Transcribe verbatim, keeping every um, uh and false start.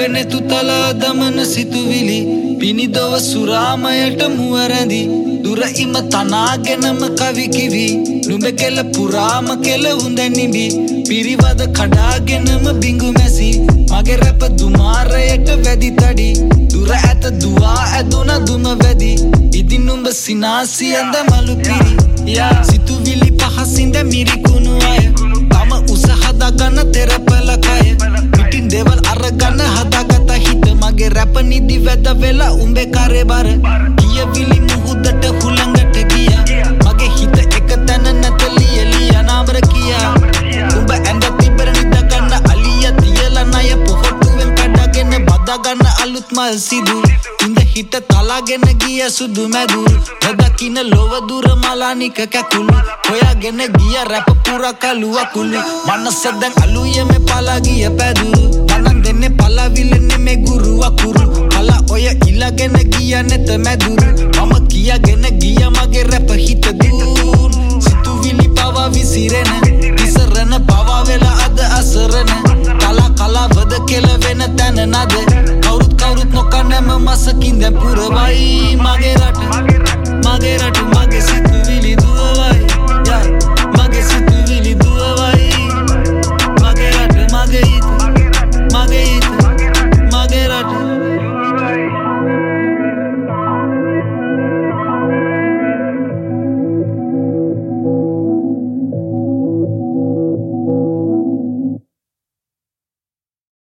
ලැබෙන තුතල දමන සිතුවිලි පිනිදව සුරාමයට මුවරැඳි දුර ඉම තනාගෙනම කවි කිවි නුඹ කෙල පුරාම කෙල හුඳ නිබි පිරිවද කඩාගෙනම බිඟු මැසි මගේ රැප දුමාරයට වැදි තඩි දුර ඇත දුවා ඇදුන දුම වැදි ඉදින් නුඹ සිනාසියඳ මලු පිරි සිතුවිලි පහසින්ද මිරිකුණු අය තම උස හදාගන්න තෙරපල කය පිටින් දෙවල් අරගන්න හදාගත හිත මගේ රැප නිදි වැද වෙලා උඹේ කරේ බර කියවිලි මුහුදට හුළඟට ගියා මගේ හිත එක තැන නැතලිය ලියා නාමර කියා උඹ ඇඳ තිබර නිද ගන්න අලිය තියලා ණය පොහොට්ටුවෙන් කඩගෙන බදාගන්න අලුත් මල් සිදු ඉඳ හිත තලාගෙන ගිය සුදු මැදුරු දකින්න ලොව දුර මලානික කැකුළු හොයාගෙන ගිය රැප පුරා කළු අකුළු මනස දැන් අලුයමේ පලා ගිය පැදුරු මනන් දෙන්නේ පලාවිලනේ මේ ගුරු අකුරු පලා ඔය ඉලගෙන ගිය නැත මැදුරු මම කියාගෙන ගිය